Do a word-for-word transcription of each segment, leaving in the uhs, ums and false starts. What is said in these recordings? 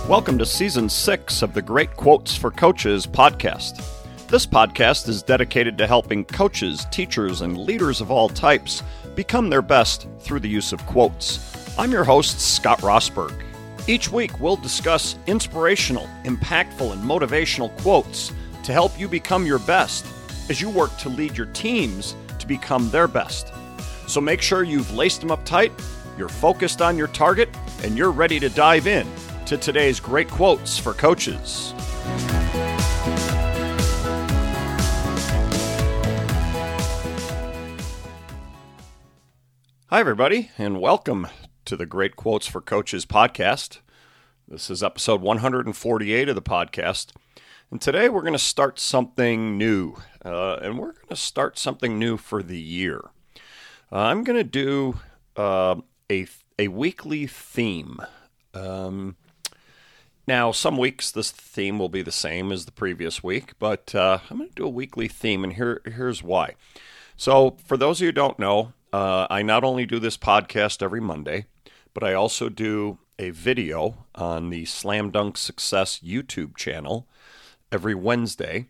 Welcome to Season six of the Great Quotes for Coaches podcast. This podcast is dedicated to helping coaches, teachers, and leaders of all types become their best through the use of quotes. I'm your host, Scott Rosberg. Each week, we'll discuss inspirational, impactful, and motivational quotes to help you become your best as you work to lead your teams to become their best. So make sure you've laced them up tight, you're focused on your target, and you're ready to dive in to today's great quotes for coaches. Hi, everybody, and welcome to the Great Quotes for Coaches podcast. This is episode one hundred forty-eight of the podcast, and today we're going to start something new, uh, and we're going to start something new for the year. Uh, I'm going to do uh, a a weekly theme. Um, Now, some weeks this theme will be the same as the previous week, but uh, I'm going to do a weekly theme, and here here's why. So, for those of you who don't know, uh, I not only do this podcast every Monday, but I also do a video on the Slam Dunk Success YouTube channel every Wednesday,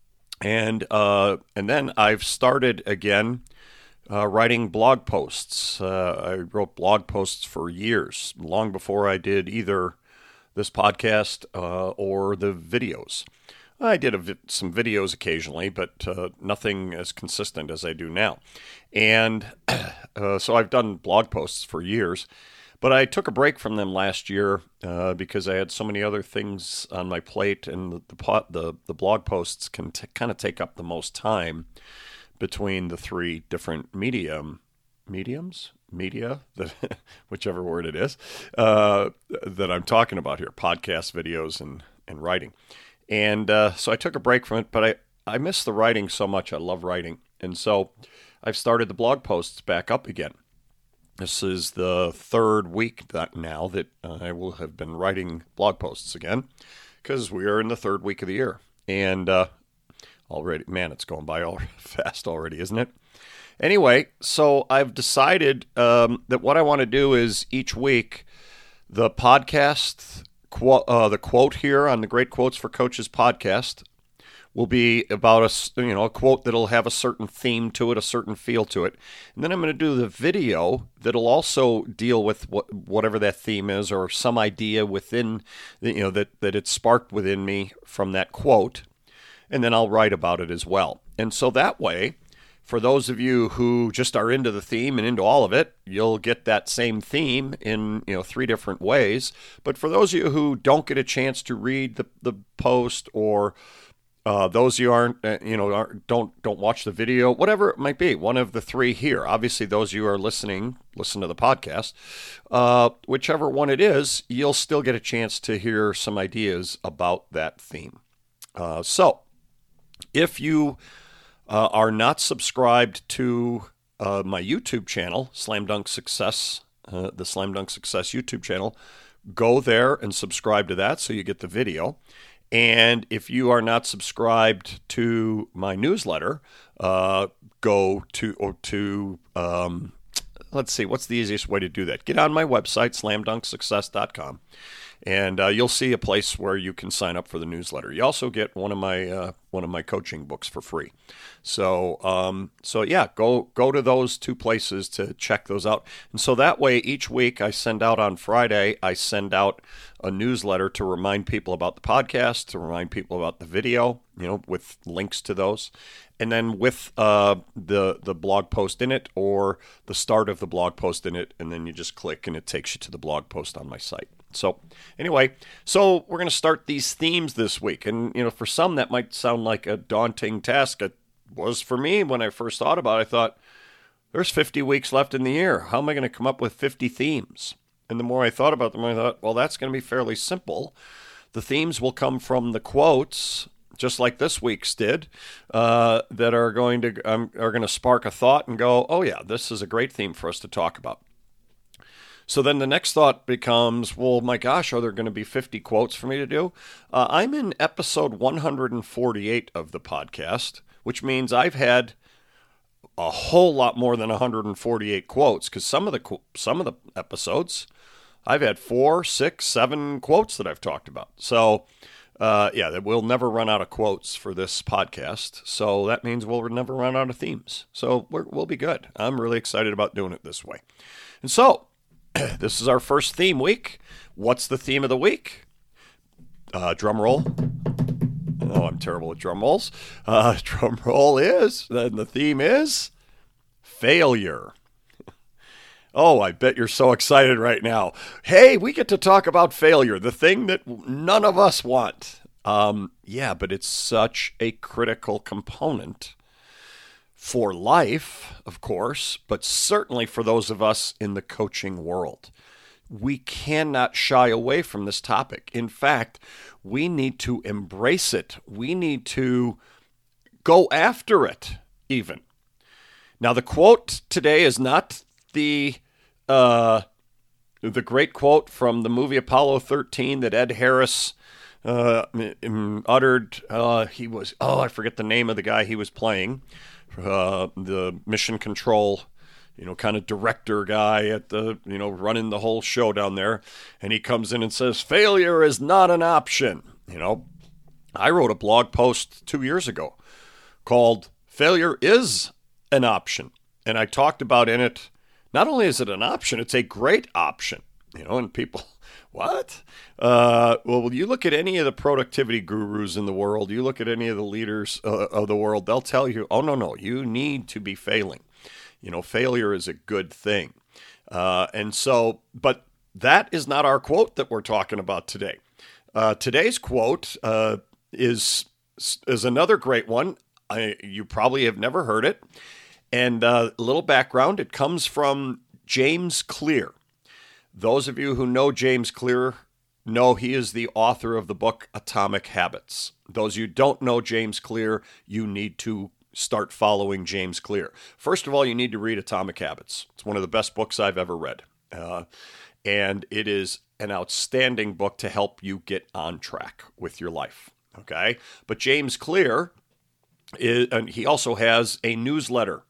and uh, and then I've started again uh, writing blog posts. Uh, I wrote blog posts for years, long before I did either this podcast uh, or the videos. I did a vi- some videos occasionally, but uh, nothing as consistent as I do now. And uh, so I've done blog posts for years, but I took a break from them last year uh, because I had so many other things on my plate, and the the, pot, the, the blog posts can t- kind of take up the most time between the three different medium mediums. media, that, whichever word it is, uh, that I'm talking about here, podcasts, videos, and, and writing. And uh, so I took a break from it, but I, I miss the writing so much. I love writing. And so I've started the blog posts back up again. This is the third week that now that uh, I will have been writing blog posts again, because we are in the third week of the year. And uh, already, man, it's going by all fast already, isn't it? Anyway, so I've decided um, that what I want to do is each week, the podcast, qu- uh, the quote here on the Great Quotes for Coaches podcast will be about a, you know, a quote that'll have a certain theme to it, a certain feel to it. And then I'm going to do the video that'll also deal with what, whatever that theme is, or some idea within, you know, that, that it sparked within me from that quote. And then I'll write about it as well. And so that way, for those of you who just are into the theme and into all of it, you'll get that same theme in, you know, three different ways. But for those of you who don't get a chance to read the, the post, or uh, those of you aren't, uh, you know, aren't, don't don't watch the video, whatever it might be, one of the three here. Obviously, those of you who are listening, listen to the podcast. Uh, whichever one it is, you'll still get a chance to hear some ideas about that theme. Uh, so, if you Uh, are not subscribed to uh, my YouTube channel, Slam Dunk Success, uh, the Slam Dunk Success YouTube channel, go there and subscribe to that so you get the video. And if you are not subscribed to my newsletter, uh, go to, or to, um, let's see, what's the easiest way to do that? Get on my website, slam dunk success dot com. And uh, you'll see a place where you can sign up for the newsletter. You also get one of my uh, one of my coaching books for free. So um, so yeah, go go to those two places to check those out. And so that way, each week I send out on Friday, I send out a newsletter to remind people about the podcast, to remind people about the video, you know, with links to those, and then with uh, the the blog post in it, or the start of the blog post in it, and then you just click and it takes you to the blog post on my site. So anyway, so we're going to start these themes this week. And, you know, for some that might sound like a daunting task. It was for me when I first thought about it. I thought, there's fifty weeks left in the year. How am I going to come up with fifty themes? And the more I thought about them, I thought, well, that's going to be fairly simple. The themes will come from the quotes, just like this week's did, uh, that are going to um, are going to spark a thought and go, oh yeah, this is a great theme for us to talk about. So then the next thought becomes, well, my gosh, are there going to be fifty quotes for me to do? Uh, I'm in episode one hundred forty-eight of the podcast, which means I've had a whole lot more than one hundred forty-eight quotes, because some of the some of the episodes I've had four, six, seven quotes that I've talked about. So, uh, yeah, we'll never run out of quotes for this podcast. So that means we'll never run out of themes. So we're, we'll be good. I'm really excited about doing it this way. And so this is our first theme week. What's the theme of the week? Uh, drum roll. Oh, I'm terrible at drum rolls. Uh, drum roll is, and the theme is failure. Oh, I bet you're so excited right now. Hey, we get to talk about failure, the thing that none of us want. Um, yeah, but it's such a critical component for life, of course, but certainly for those of us in the coaching world. We cannot shy away from this topic. In fact, we need to embrace it. We need to go after it, even. Now, the quote today is not the uh, the great quote from the movie Apollo thirteen that Ed Harris uh, uttered. Uh, he was, oh, I forget the name of the guy he was playing, uh, the mission control, you know, kind of director guy at the, you know, running the whole show down there. And he comes in and says, failure is not an option. You know, I wrote a blog post two years ago called Failure is an Option. And I talked about in it, not only is it an option, it's a great option, you know, and people, what? Uh, well, you look at any of the productivity gurus in the world, you look at any of the leaders uh, of the world, they'll tell you, oh, no, no, you need to be failing. You know, failure is a good thing. Uh, and so, but that is not our quote that we're talking about today. Uh, today's quote uh, is, is another great one. I, you probably have never heard it. And uh, a little background, it comes from James Clear. Those of you who know James Clear know he is the author of the book Atomic Habits. Those of you who don't know James Clear, you need to start following James Clear. First of all, you need to read Atomic Habits. It's one of the best books I've ever read. Uh, and it is an outstanding book to help you get on track with your life. Okay? But James Clear, is, and he also has a newsletter.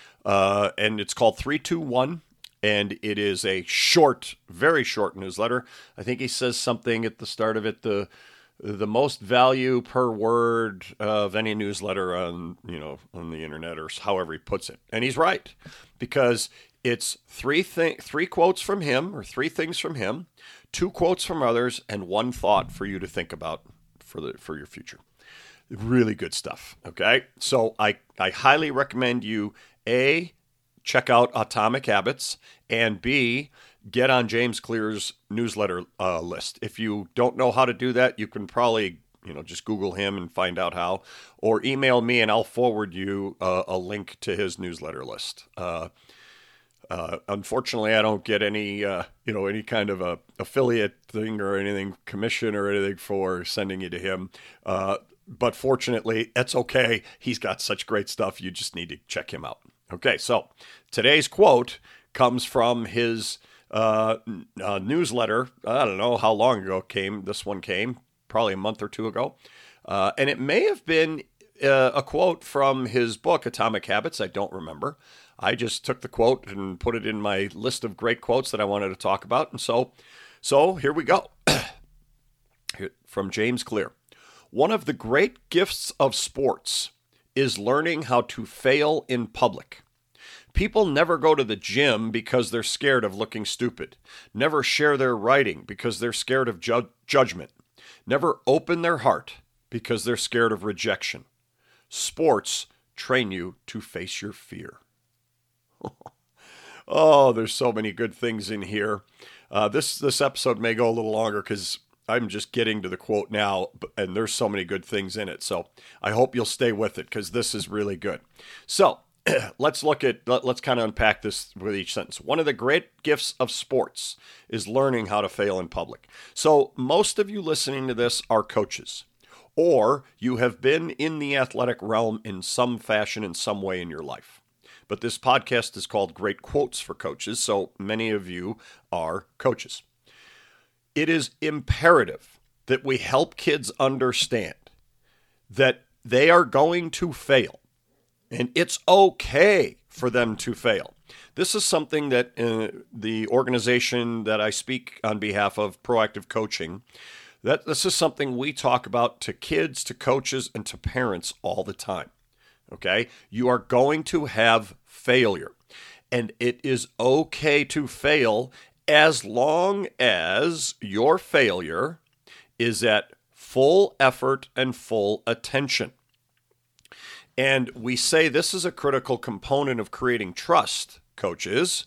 Uh, and it's called three two one, and it is a short, very short newsletter. I think he says something at the start of it, the the most value per word of any newsletter on, you know, on the internet, or however he puts it. And he's right, because it's three th- three quotes from him, or three things from him, two quotes from others, and one thought for you to think about for the for your future. Really good stuff. Okay, so I I highly recommend you, A, check out Atomic Habits, and B, get on James Clear's newsletter uh, list. If you don't know how to do that, you can probably, you know, just Google him and find out how, or email me and I'll forward you uh, a link to his newsletter list. Uh, uh, unfortunately, I don't get any, uh, you know, any kind of a affiliate thing or anything, commission or anything for sending you to him. Uh, but fortunately, that's okay. He's got such great stuff. You just need to check him out. Okay, so today's quote comes from his uh, uh, newsletter. I don't know how long ago it came. This one came probably a month or two ago. Uh, and it may have been uh, a quote from his book, Atomic Habits. I don't remember. I just took the quote and put it in my list of great quotes that I wanted to talk about. And so, so here we go. From James Clear. One of the great gifts of sports is learning how to fail in public. People never go to the gym because they're scared of looking stupid. Never share their writing because they're scared of ju- judgment. Never open their heart because they're scared of rejection. Sports train you to face your fear. Oh, there's so many good things in here. Uh, this this episode may go a little longer because I'm just getting to the quote now, and there's so many good things in it. So I hope you'll stay with it because this is really good. So let's look at, let, let's kind of unpack this with each sentence. One of the great gifts of sports is learning how to fail in public. So most of you listening to this are coaches, or you have been in the athletic realm in some fashion, in some way in your life. But this podcast is called Great Quotes for Coaches, so many of you are coaches. It is imperative that we help kids understand that they are going to fail, and it's okay for them to fail. This is something that uh, the organization that I speak on behalf of, Proactive Coaching, that this is something we talk about to kids, to coaches, and to parents all the time. Okay? You are going to have failure, and it is okay to fail as long as your failure is at full effort and full attention. And we say this is a critical component of creating trust, coaches,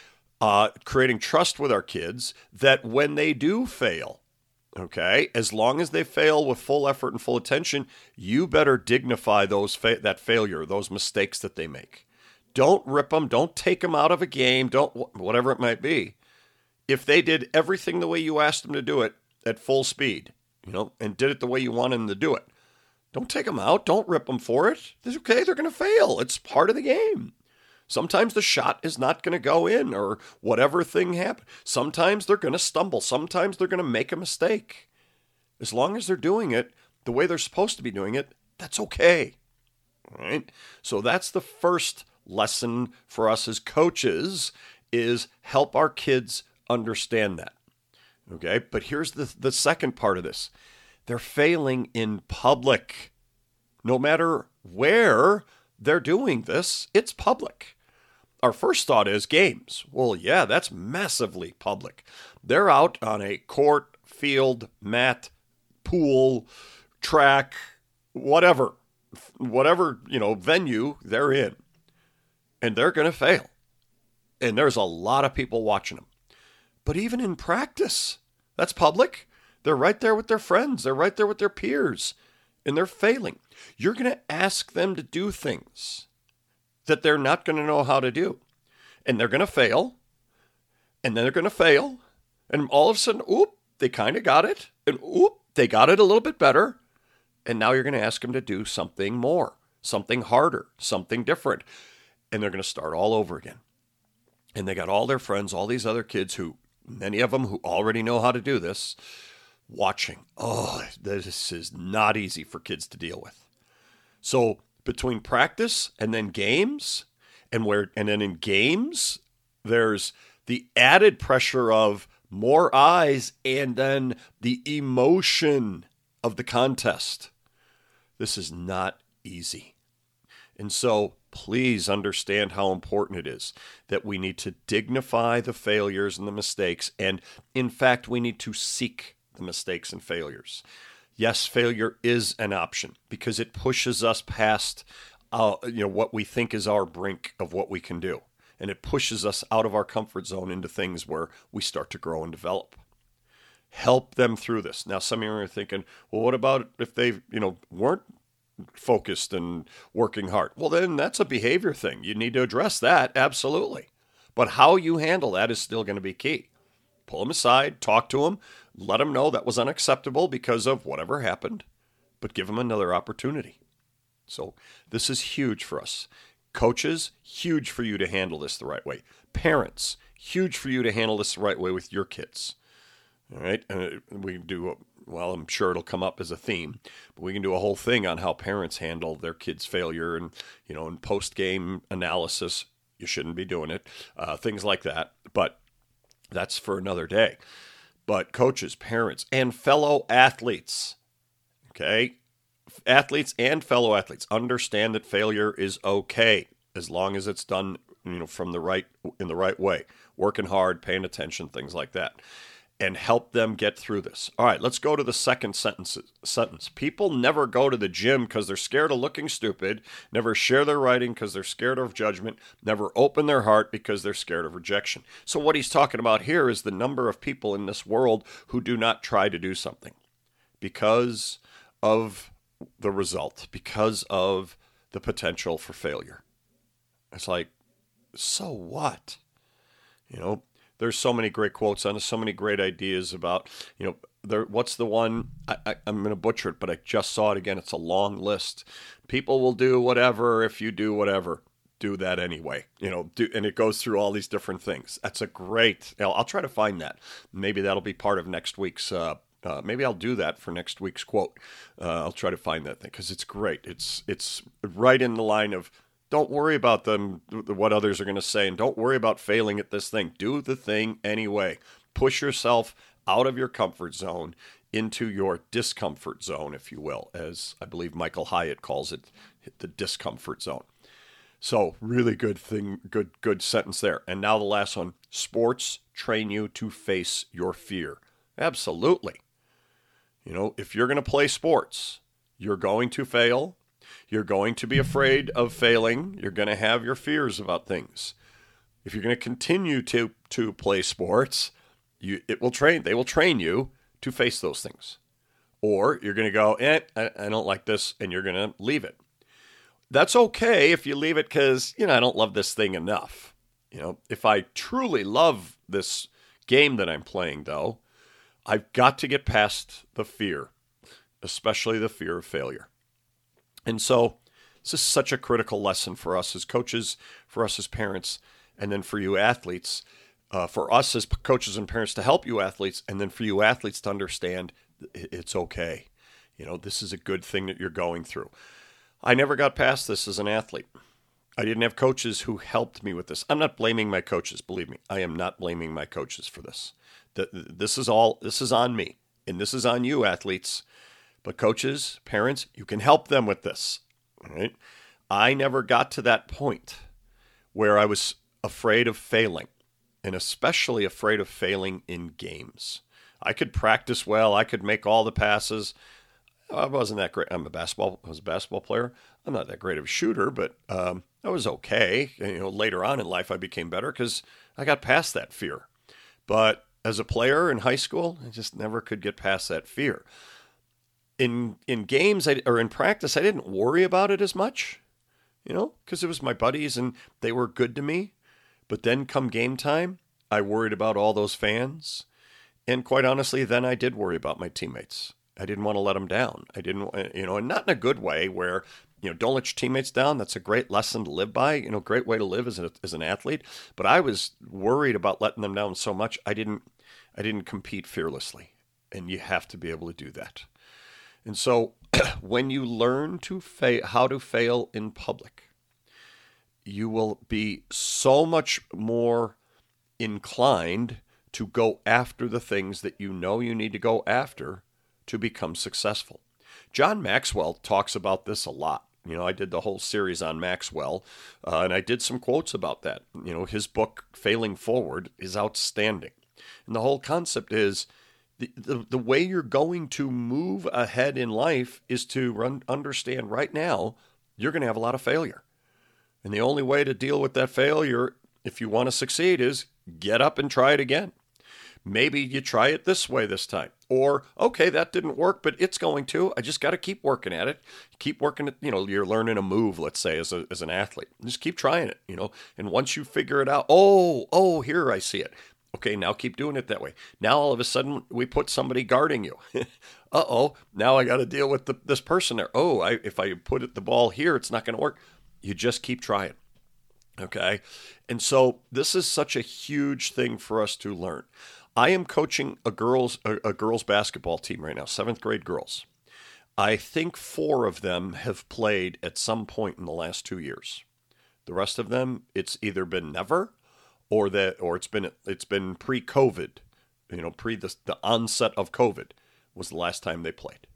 uh, creating trust with our kids, that when they do fail, okay, as long as they fail with full effort and full attention, you better dignify those fa- that failure, those mistakes that they make. Don't rip them. Don't take them out of a game. Don't, whatever it might be. If they did everything the way you asked them to do it at full speed, you know, and did it the way you wanted them to do it, don't take them out. Don't rip them for it. It's okay. They're going to fail. It's part of the game. Sometimes the shot is not going to go in or whatever thing happened. Sometimes they're going to stumble. Sometimes they're going to make a mistake. As long as they're doing it the way they're supposed to be doing it, that's okay. All right? So that's the first lesson for us as coaches, is help our kids understand that. Okay? But here's the, the second part of this. They're failing in public. No matter where they're doing this, it's public. Our first thought is games. Well, yeah, that's massively public. They're out on a court, field, mat, pool, track, whatever, whatever, you know, venue they're in. And they're going to fail. And there's a lot of people watching them. But even in practice, that's public. They're right there with their friends. They're right there with their peers. And they're failing. You're going to ask them to do things that they're not going to know how to do. And they're going to fail. And then they're going to fail. And all of a sudden, oop, they kind of got it. And oop, they got it a little bit better. And now you're going to ask them to do something more, something harder, something different. And they're going to start all over again. And they got all their friends, all these other kids who, many of them who already know how to do this, watching. Oh, this is not easy for kids to deal with. So between practice and then games, and where and then in games, there's the added pressure of more eyes and then the emotion of the contest. This is not easy. And so please understand how important it is that we need to dignify the failures and the mistakes. And in fact, we need to seek the mistakes and failures. Yes, failure is an option because it pushes us past uh, you know, what we think is our brink of what we can do. And it pushes us out of our comfort zone into things where we start to grow and develop. Help them through this. Now, some of you are thinking, well, what about if they, you know, weren't focused and working hard? Well, then that's a behavior thing. You need to address that, absolutely. But how you handle that is still going to be key. Pull them aside, talk to them, let them know that was unacceptable because of whatever happened, but give them another opportunity. So this is huge for us. Coaches, huge for you to handle this the right way. Parents, huge for you to handle this the right way with your kids. All right, and we can do, well, I'm sure it'll come up as a theme, but we can do a whole thing on how parents handle their kids' failure and, you know, in post-game analysis. You shouldn't be doing it, uh, things like that. But that's for another day. But coaches, parents, and fellow athletes, okay? Athletes and fellow athletes understand that failure is okay as long as it's done, you know, from the right in the right way, working hard, paying attention, things like that, and help them get through this. All right, let's go to the second sentence. Sentence. People never go to the gym because they're scared of looking stupid, never share their writing because they're scared of judgment, never open their heart because they're scared of rejection. So what he's talking about here is the number of people in this world who do not try to do something because of the result, because of the potential for failure. It's like, so what? You know, there's so many great quotes on it, so many great ideas about, you know, there. What's the one? I, I, I'm going to butcher it, but I just saw it again. It's a long list. People will do whatever if you do whatever. Do that anyway. You know, do, and it goes through all these different things. That's a great. I'll, I'll try to find that. Maybe that'll be part of next week's. Uh, uh, maybe I'll do that for next week's quote. Uh, I'll try to find that thing because it's great. It's it's right in the line of Don't worry about them, what others are going to say, and don't worry about failing at this thing. Do the thing anyway. Push yourself out of your comfort zone into your discomfort zone, if you will, as I believe Michael Hyatt calls it, the discomfort zone. So really good thing, good, good sentence there. And now the last one, sports train you to face your fear. Absolutely. You know, if you're going to play sports, you're going to fail. You're going to be afraid of failing. You're going to have your fears about things. If you're going to continue to, to play sports, you, it will train, they will train you to face those things. Or you're going to go, eh, I, I don't like this, and you're going to leave it. That's okay if you leave it because, you know, I don't love this thing enough. You know, if I truly love this game that I'm playing, though, I've got to get past the fear, especially the fear of failure. And so this is such a critical lesson for us as coaches, for us as parents, and then for you athletes, uh, for us as coaches and parents to help you athletes, and then for you athletes to understand it's okay. You know, this is a good thing that you're going through. I never got past this as an athlete. I didn't have coaches who helped me with this. I'm not blaming my coaches, believe me. I am not blaming my coaches for this. This is all, this is on me, and this is on you athletes. But coaches, parents, you can help them with this. All right? I never got to that point where I was afraid of failing, and especially afraid of failing in games. I could practice well. I could make all the passes. I wasn't that great. I'm a basketball. I was a basketball player. I'm not that great of a shooter, but um, I was okay. And, you know, later on in life, I became better because I got past that fear. But as a player in high school, I just never could get past that fear. In in games I, or in practice, I didn't worry about it as much, you know, because it was my buddies and they were good to me. But then come game time, I worried about all those fans. And quite honestly, then I did worry about my teammates. I didn't want to let them down. I didn't, you know, and not in a good way where, you know, don't let your teammates down. That's a great lesson to live by, you know, great way to live as, a, as an athlete. But I was worried about letting them down so much. I didn't, I didn't compete fearlessly. And you have to be able to do that. And so when you learn to fa- how to fail in public, you will be so much more inclined to go after the things that you know you need to go after to become successful. John Maxwell talks about this a lot. You know, I did the whole series on Maxwell, uh, and I did some quotes about that. You know, his book, Failing Forward, is outstanding. And the whole concept is the, the, the way you're going to move ahead in life is to run, understand right now you're going to have a lot of failure. And the only way to deal with that failure, if you want to succeed, is get up and try it again. Maybe you try it this way this time. Or, okay, that didn't work, but it's going to. I just got to keep working at it. Keep working at, you know, you're learning a move, let's say, as a, as an athlete. Just keep trying it, you know. And once you figure it out, oh, oh, here I see it. Okay, now keep doing it that way. Now all of a sudden we put somebody guarding you. Uh-oh, now I got to deal with the, this person there. Oh, I, if I put it, the ball here, it's not going to work. You just keep trying. Okay? And so this is such a huge thing for us to learn. I am coaching a girls a, a girls basketball team right now, seventh grade girls. I think four of them have played at some point in the last two years. The rest of them, it's either been never, or that, or it's been it's been pre-COVID, you know, pre the, the onset of COVID was the last time they played.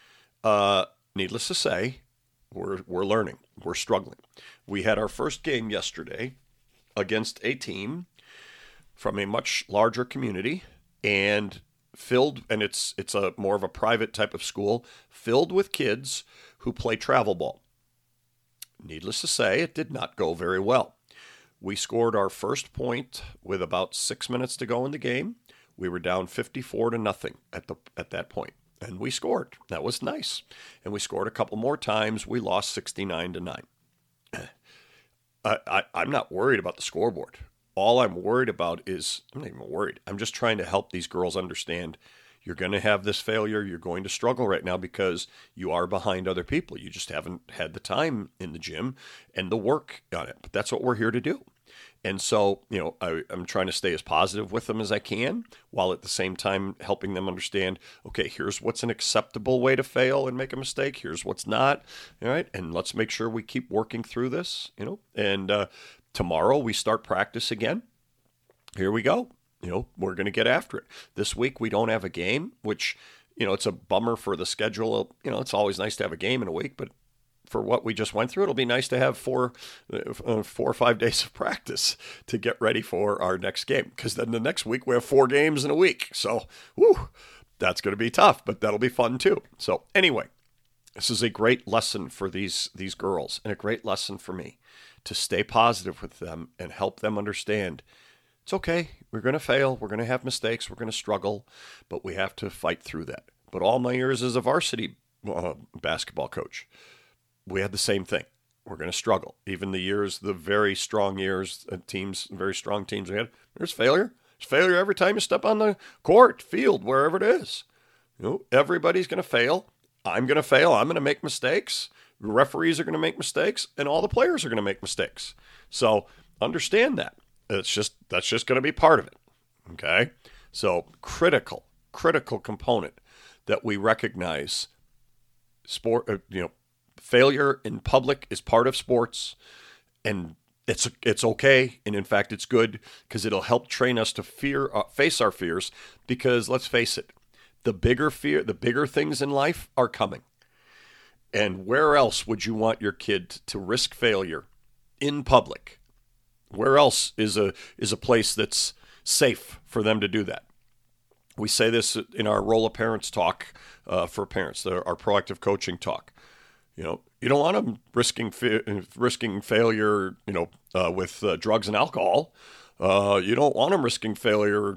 Uh, needless to say, we're we're learning, we're struggling. We had our first game yesterday against a team from a much larger community and filled, and it's it's a more of a private type of school, filled with kids who play travel ball. Needless to say, it did not go very well. We scored our first point with about six minutes to go in the game. We were down fifty-four to nothing at the at that point, and we scored. That was nice. And we scored a couple more times. We lost sixty-nine to nine. I, I, I'm not worried about the scoreboard. All I'm worried about is, I'm not even worried. I'm just trying to help these girls understand you're going to have this failure. You're going to struggle right now because you are behind other people. You just haven't had the time in the gym and the work on it. But that's what we're here to do. And so, you know, I, I'm trying to stay as positive with them as I can, while at the same time helping them understand, okay, here's what's an acceptable way to fail and make a mistake. Here's what's not. All right. And let's make sure we keep working through this, you know, and uh, tomorrow we start practice again. Here we go. You know, we're going to get after it. This week we don't have a game, which, you know, it's a bummer for the schedule. You know, it's always nice to have a game in a week, but for what we just went through, it'll be nice to have four, uh, four or five days of practice to get ready for our next game. Because then the next week we have four games in a week. So, whew, that's going to be tough, but that'll be fun too. So anyway, this is a great lesson for these, these girls, and a great lesson for me to stay positive with them and help them understand it's okay. We're going to fail. We're going to have mistakes. We're going to struggle, but we have to fight through that. But all my years as a varsity uh, basketball coach, we had the same thing. We're going to struggle. Even the years, the very strong years, uh, teams, very strong teams we had, there's failure. There's failure every time you step on the court, field, wherever it is. You know, everybody's going to fail. I'm going to fail. I'm going to make mistakes. The referees are going to make mistakes, and all the players are going to make mistakes. So understand that. It's just that's just going to be part of it. Okay? So critical, critical component that we recognize sport, uh, you know, failure in public is part of sports, and it's it's okay, and in fact, it's good because it'll help train us to fear, uh, face our fears. Because let's face it, the bigger fear, the bigger things in life are coming. And where else would you want your kid to risk failure in public? Where else is a is a place that's safe for them to do that? We say this in our Role of Parents talk uh, for parents, our proactive coaching talk. You know, you don't want them risking risking failure, you know, uh, with uh, drugs and alcohol. Uh, you don't want them risking failure,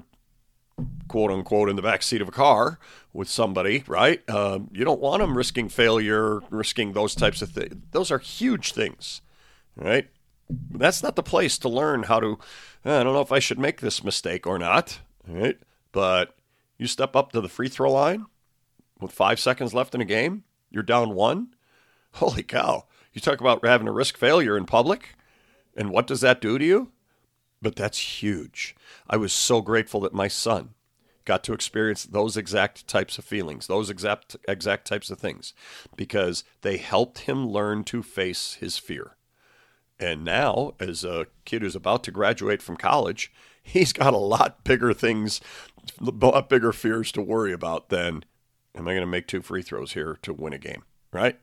quote unquote, in the backseat of a car with somebody, right? Uh, you don't want them risking failure, risking those types of things. Those are huge things, right? That's not the place to learn how to, I don't know if I should make this mistake or not, right? But you step up to the free throw line with five seconds left in a game, you're down one. Holy cow. You talk about having to risk failure in public, and what does that do to you? But that's huge. I was so grateful that my son got to experience those exact types of feelings, those exact exact types of things, because they helped him learn to face his fear. And now, as a kid who's about to graduate from college, he's got a lot bigger things, a lot bigger fears to worry about than, am I going to make two free throws here to win a game, right?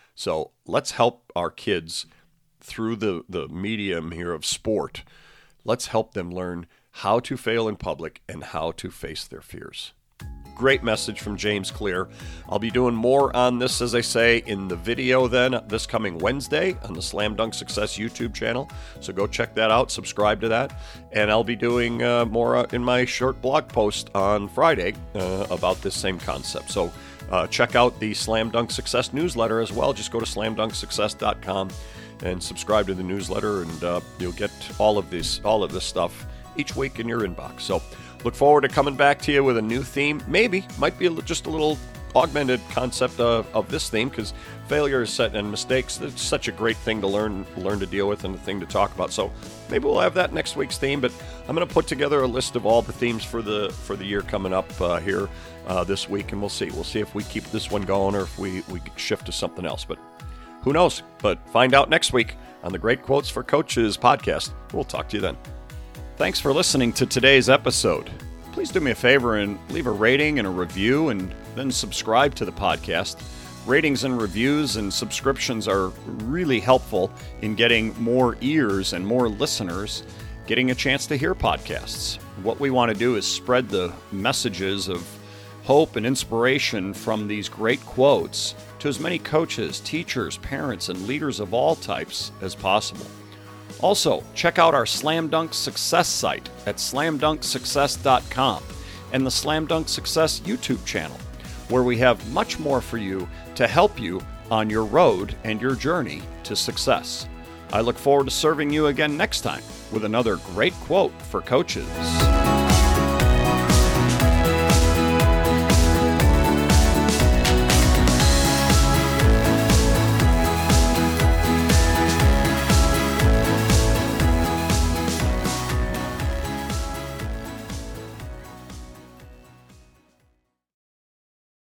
So let's help our kids through the, the medium here of sport. Let's help them learn how to fail in public and how to face their fears. Great message from James Clear. I'll be doing more on this, as I say, in the video then this coming Wednesday on the Slam Dunk Success YouTube channel. So go check that out, subscribe to that. And I'll be doing uh, more uh, in my short blog post on Friday uh, about this same concept. So uh, check out the Slam Dunk Success newsletter as well. Just go to slam dunk success dot com and subscribe to the newsletter, and uh, you'll get all of this, all of this stuff each week in your inbox. So look forward to coming back to you with a new theme. Maybe, might be a, just a little augmented concept of, of this theme, because failure is set and mistakes, it's such a great thing to learn learn to deal with and a thing to talk about. So maybe we'll have that next week's theme, but I'm going to put together a list of all the themes for the for the year coming up uh, here uh, this week, and we'll see. We'll see if we keep this one going or if we, we shift to something else. But who knows? But find out next week on the Great Quotes for Coaches podcast. We'll talk to you then. Thanks for listening to today's episode. Please do me a favor and leave a rating and a review, and then subscribe to the podcast. Ratings and reviews and subscriptions are really helpful in getting more ears and more listeners getting a chance to hear podcasts. What we want to do is spread the messages of hope and inspiration from these great quotes to as many coaches, teachers, parents, and leaders of all types as possible. Also, check out our Slam Dunk Success site at slam dunk success dot com and the Slam Dunk Success YouTube channel, where we have much more for you to help you on your road and your journey to success. I look forward to serving you again next time with another great quote for coaches.